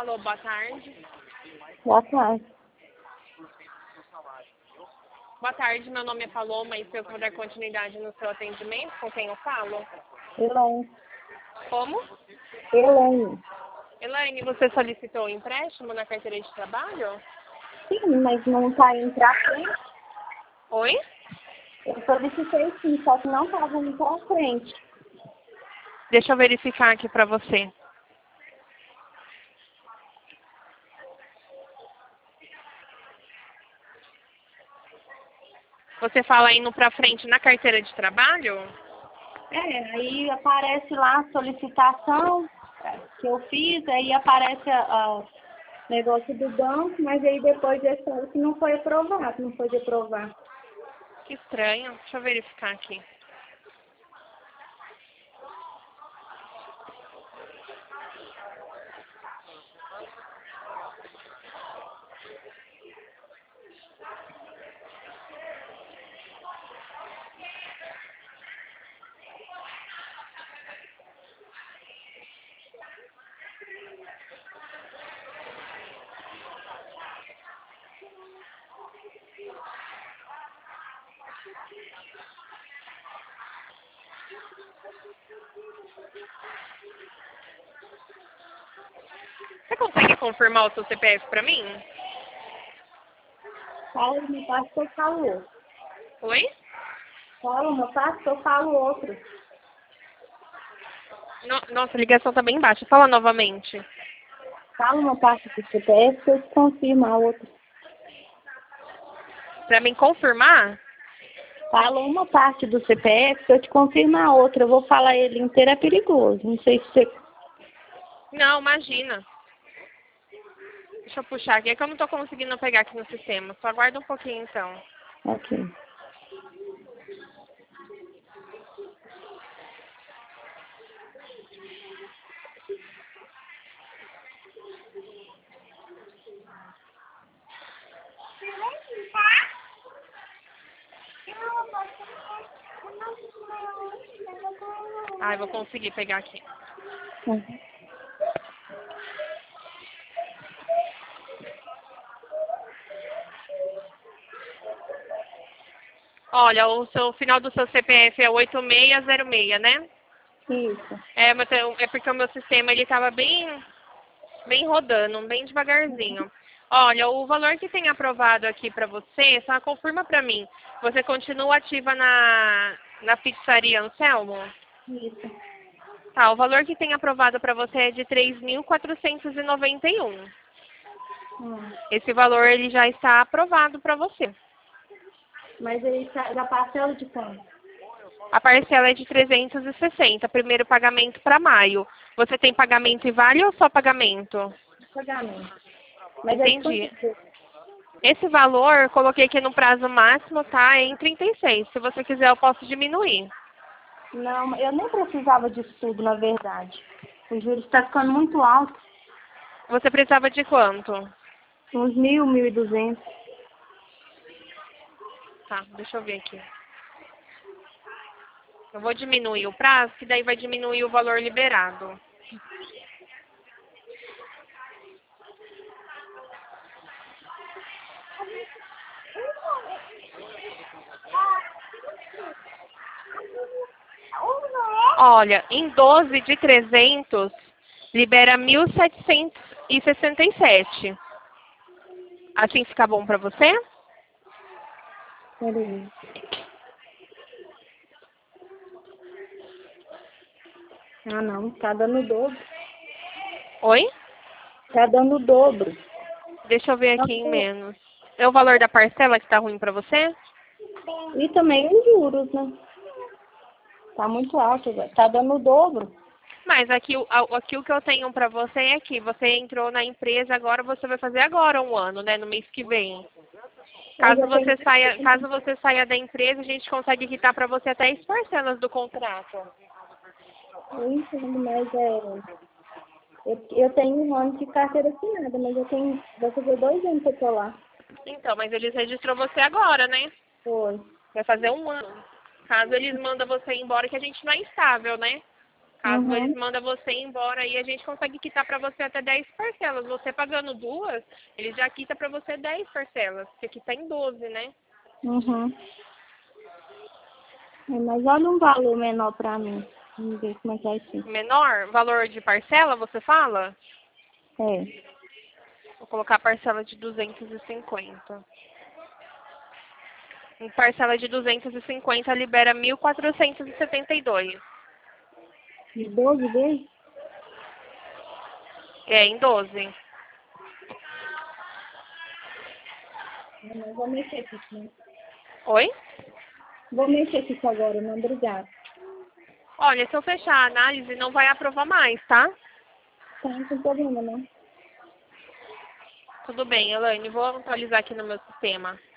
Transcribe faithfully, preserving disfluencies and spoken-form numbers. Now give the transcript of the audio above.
Alô, boa tarde. Boa tarde. Boa tarde, meu nome é Paloma e se eu puder dar continuidade no seu atendimento, com quem eu falo? Elaine. Como? Elaine. Elaine, você solicitou um empréstimo na carteira de trabalho? Sim, mas não está indo pra frente. Oi? Eu solicitei sim, só que não estava indo pra frente. Deixa eu verificar aqui pra você. Você fala indo pra frente na carteira de trabalho? É, aí aparece lá a solicitação que eu fiz, aí aparece o negócio do banco, mas aí depois eles falam que não foi aprovado, não foi de aprovar. Que estranho. Deixa eu verificar aqui. Você consegue confirmar o seu C P F pra mim? Fala uma parte que eu falo outro. Oi? Fala uma parte que eu falo outro. No- Nossa, a ligação tá bem baixa. Fala novamente. Fala uma parte do C P F que eu te confirmo a outra. Pra mim confirmar? Fala uma parte do C P F que eu te confirmo a outra. Eu vou falar ele inteiro, é perigoso. Não sei se você... Não, imagina. Deixa eu puxar aqui. É que eu não tô conseguindo pegar aqui no sistema. Só aguarda um pouquinho, então. Ok. Ah, eu vou conseguir pegar aqui. Uhum. Olha, o seu final do seu C P F é oito seis zero seis, né? Isso. É, mas eu- é porque o meu sistema ele tava bem, bem rodando, bem devagarzinho. Olha, o valor que tem aprovado aqui pra você, só confirma pra mim. Você continua ativa na, na pizzaria Anselmo? Isso. Tá, o valor que tem aprovado pra você é de três mil quatrocentos e noventa e um. Hum. Esse valor ele já está aprovado pra você. Mas ele tá da parcela de quanto? A parcela é de trezentos e sessenta, primeiro pagamento para maio. Você tem pagamento em vale ou só pagamento? Pagamento. Mas é de Entendi. quanto tempo? Esse valor, coloquei aqui no prazo máximo, tá? É em trinta e seis. Se você quiser, eu posso diminuir. Não, eu nem precisava disso tudo, na verdade. O juros está ficando muito alto. Você precisava de quanto? Uns mil, mil e duzentos. Tá, deixa eu ver aqui. Eu vou diminuir o prazo, que daí vai diminuir o valor liberado. Olha, em doze de trezentos, libera mil setecentos e sessenta e sete. Assim fica bom pra você? Peraí. Ah, não. Tá dando o dobro. Oi? Tá dando o dobro. Deixa eu ver aqui em menos. É o valor da parcela que tá ruim pra você? E também os juros, né? Tá muito alto, velho. Tá dando o dobro. Mas aqui, o- a- aqui o que eu tenho pra você é que você entrou na empresa agora, você vai fazer agora um ano, né? No mês que vem. Eu Caso já você tenho... saia, caso você saia da empresa, a gente consegue quitar pra você até as parcelas do contrato. Eu entendo, mas é... Eu, eu tenho um ano de carteira assinada, mas eu tenho... Vai fazer dois anos que eu tô lá. Então, mas eles registrou você agora, né? Foi. Vai fazer um ano. Caso eles mandam você embora, que a gente não é estável, né? Caso Uhum. eles mandam você embora, aí a gente consegue quitar para você até dez parcelas. Você pagando duas, ele já quita para você dez parcelas, porque aqui tá em doze, né? Uhum. É, mas olha um valor menor pra mim. Vamos ver como é que vai ser. Menor, valor de parcela, você fala? É. Vou colocar a parcela de duzentos e cinquenta. Em parcela de duzentos e cinquenta libera mil quatrocentos e setenta e dois. De doze vezes? É, em doze. Não, vou mexer aqui, né? Oi? Vou mexer aqui agora, não, obrigada. Olha, se eu fechar a análise, não vai aprovar mais, tá? Tá, não tem problema, não. Tudo bem, Elaine. Vou atualizar aqui no meu sistema.